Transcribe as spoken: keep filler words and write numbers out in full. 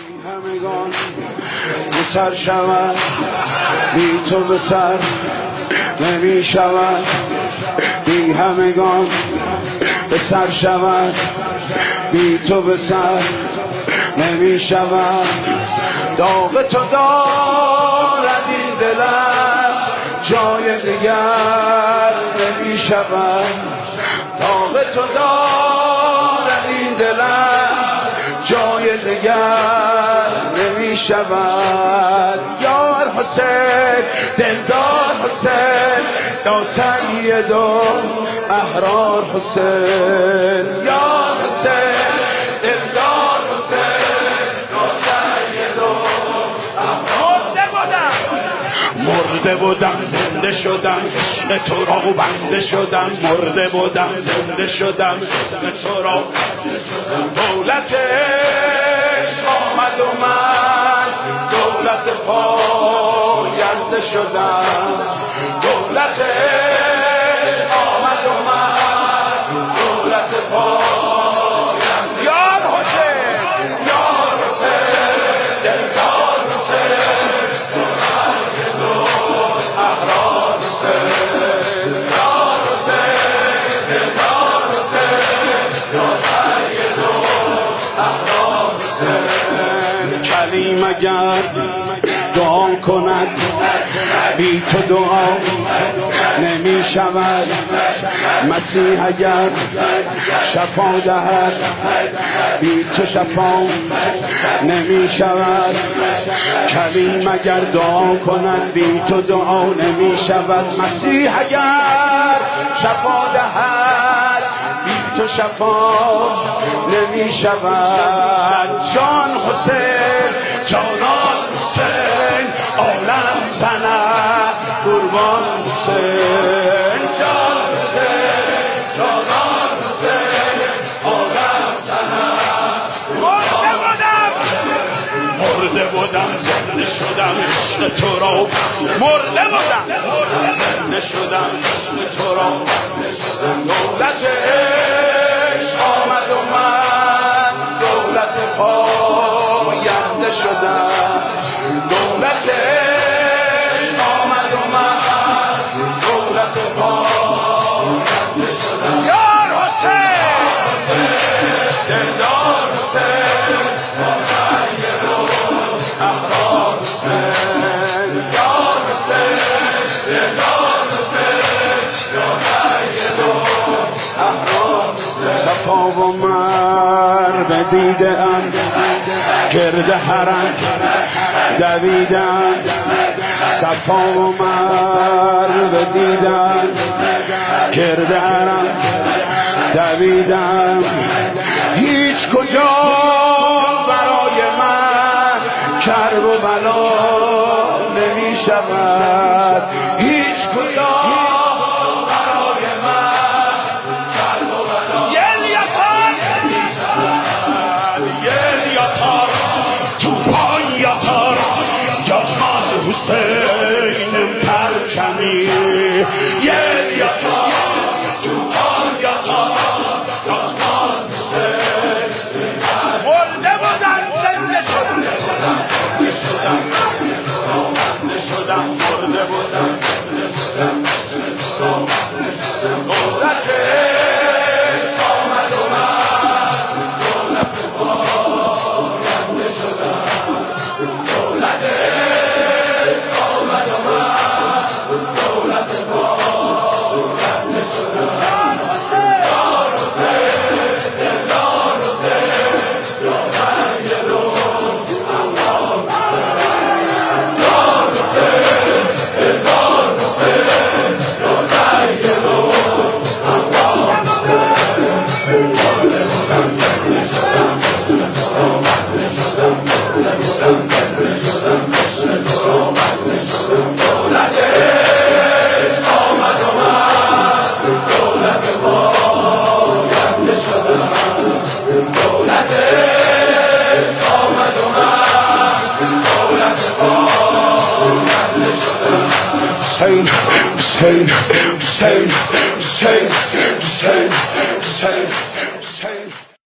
همگان به سر شود، بی تو به سر نمی شود. بی همگان به سر شود، بی تو به سر نمی شود. داغ تو دارد این دلم، جای دیگر نمی شود. داغ تو دارد این دلم، جای دیگر نمی شود. یار حسین، دلدار حسین، یا سید و احرار حسین. یار حسین، دلدار حسین، یا سید و احرار. مرده بودم زنده شدم، عشق تو را بنده شدم. مرده بودم زنده شدم، عشق تو را. دولت عشق آمد و من دولت پاینده شدم. دولت عشق آمد و من دولت پاینده. یار حسین، یار حسین، دلدار حسین، احرار حسین. یار حسین، دلدار حسین، سید و احرار حسین. کلیم اگر دعا کند، بی تو دعا نمی شود. مسیح اگر شفا دهد، بی تو شفا نمی شود. کلیم اگر دعا کند، بی تو دعا نمی شود. مسیح اگر شفا دهد، بی تو شفا نمی شود. جان حسین، جانان حسین، عالم سند قربان حسین. جان حسین، جانان حسین، عالم سند قربان. مرده بودم زنده شدم، عشق تو را. مرده بودم زنده شدم، عشق تو را. دولت عشق آمد و من دولت پاینده شدم. دولت عشق آمد و من دولت پاینده شدم. یار حسین، دلدار حسین، احرار حسین. یار حسین، دلدار حسین، سید و احرار حسین. صفا و مر دیده ام، گرد حرم دویدم. صفا و مر دیدم، گرد حرم دویدم. هیچ کجا برای من کرب و بلا نمی شود. هیچ کجا برای من کرب و بلا. یل یتار نمی شود. یل یتار، توفان یتار، یتماز حسین پرچمی. یل یتار، توفان یتار، یتماز حسین. مرده بودم زنده شدم، زنده شدم، زنده شدم. مرده بودم زنده شدم، زنده شدم. دولت عشق آمد و من دولت پاینده شدم. دولت عشق آمد و من دولت پاینده شدم. یار حسین، دلدار حسین، سید و احرار حسین. یار حسین، دلدار حسین، سید و احرار حسین. مرده بودم زنده شدم، مرده شدم، مرده بودم زنده شدم، عشق تو را بنده شدم. دولت عشق آمد و من دولت پاینده شدم. دولت عشق آمد و من دولت پاینده شدم. حسین، حسین، حسین، حسین، حسین، حسین.